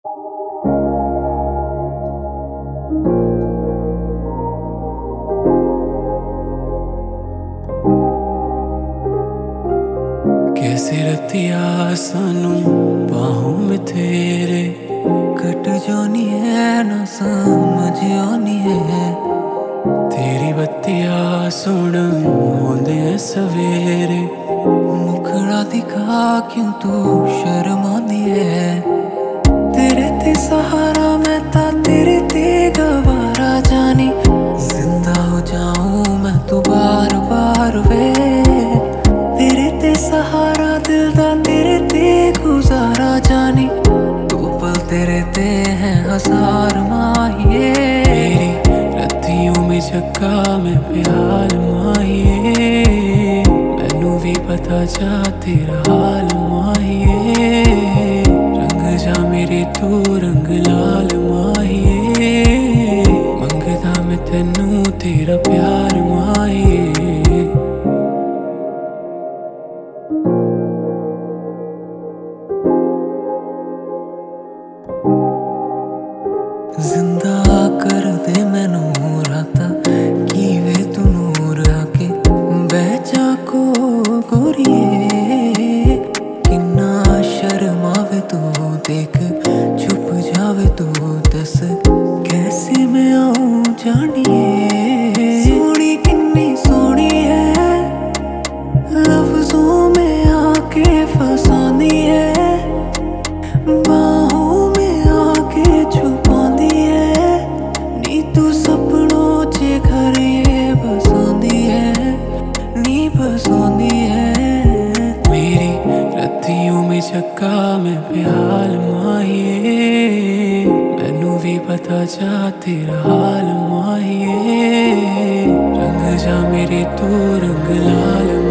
कैसे रतिया सानू बाहों में तेरे कट जानी है ना समझ आनी है। तेरी बत्तिया सुन होंदे सवेरे मुखड़ा दिखा क्यों तू शर्मानी है। तेरे ते सहारा मैं ता तेरे ते गवारा जानी जिंदा हो जाऊं मैं तो बार बार वे। तेरे ते सहारा दिल दा तेरे ते गुजारा जानी तू पल तेरे ते है हजार माहिए। मेरी रतियों में चक्का में प्यार माहिए मैनू भी पता जा तेरा हाल माहिए। रंग जा मेरे तू रंग लाल माहिए मंगदा मैं तेनू तेरा प्यार माहिए। जिंदा कर दे मैनू राता की वे तू नूर आके बहचा को गोरिए। किन्ना शर्मावे तू देख छुप जावे तू दस कैसे मैं आऊं जानिए। सोनी किन्नी सोनी है लफ्जों में आके फसानी है बाहों में आके छुपानी है। नी तू सपनों च घर ये बसानी है नी बसानी है। मेरी रतियों में चक्का में प्याल माहिए मैनू भी पता जा तेरा हाल माहिए। रंग जा मेरे तू रंग लाल